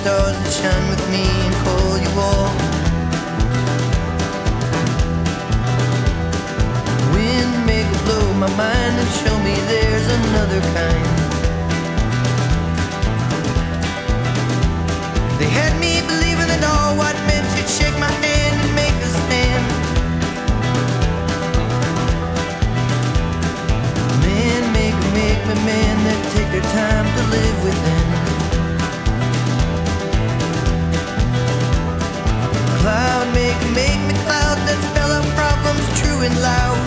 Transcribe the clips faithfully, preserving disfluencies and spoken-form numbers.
stars that shine with me and call you all. Wind make it blow my mind and show me there's another kind. They had me believing that all white men should shake my hand and make a stand. Men make make me men that take their time to live within. Cloud make make me clouds that spell out problems true and loud.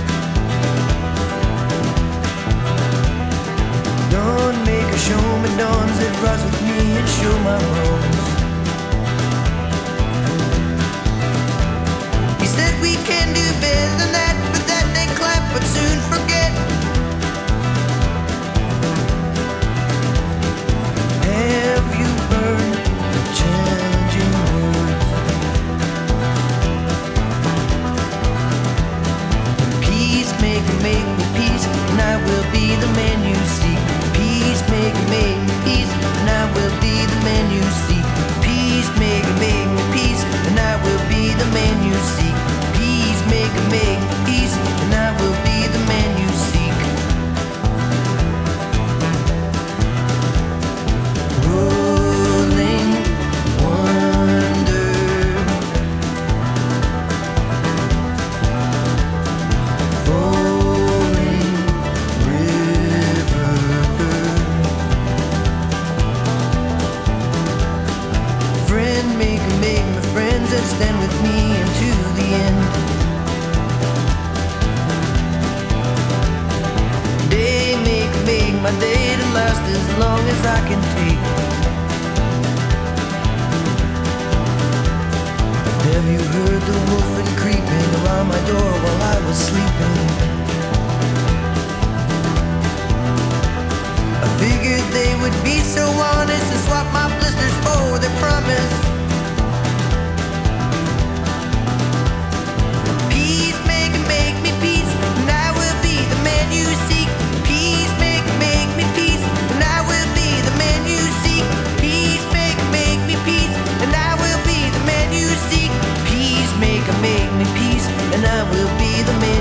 Dawn make a show me dawns that rise with me and show my wrongs. He said we can do better than that, but that they clap but soon forget. Have you heard the challenging words? Peace make make me peace, and I will be the man you seek. Peace make make me peace, and I will be the man you seek. Peace make make me peace, and I will be the man you seek. Peace make make me peace, and I will be the man you seek. Rolling wonder, flowing river. Friend make make my friends that stand with me unto the end. Day make make my day to last as long as I can take. Have you heard the wolf creeping around my door while I was sleeping? I figured they would be so honest and swap my blisters for their promise. Peace make make me peace, and I will be the man you seek. Peace make make me peace, and I will be the man you seek. Peace make make me peace, and I will be the man you seek. Peace make make me peace, and I will be the man